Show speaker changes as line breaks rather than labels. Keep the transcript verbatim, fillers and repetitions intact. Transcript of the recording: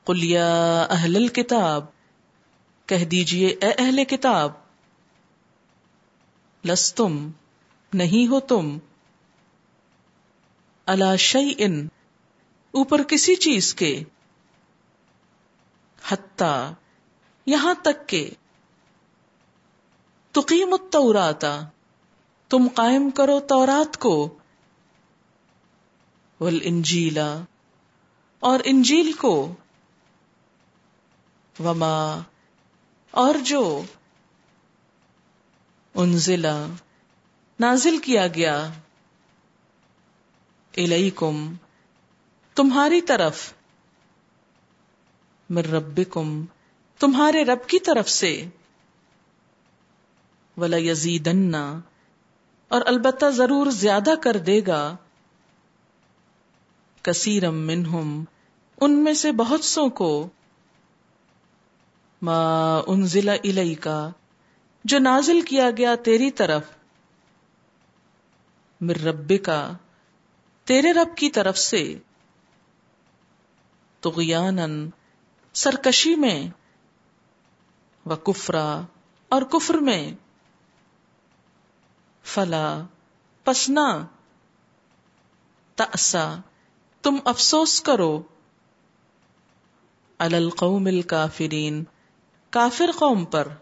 قل یا اہل الکتاب، کہہ دیجئے اے اہل کتاب، لستم، نہیں ہو تم، علی شیء، اوپر کسی چیز کے، حتی، یہاں تک کہ، تقیم التوراۃ، تم قائم کرو تورات کو، والانجیل، اور انجیل کو، وما، اور جو، انزل، نازل کیا گیا، الیکم، تمہاری طرف، من ربکم، تمہارے رب کی طرف سے، وَلَيَزِيدَنَّ، اور البتہ ضرور زیادہ کر دے گا، کثیرم منہم، ان میں سے بہت سو کو، ما انزل الیک، جو نازل کیا گیا تیری طرف، من ربک، تیرے رب کی طرف سے، طغیانا، سرکشی میں، وکفرا، اور کفر میں، فلا، پس نہ، تأسا، تم افسوس کرو، علی القوم الکافرین، کافر قوم پر،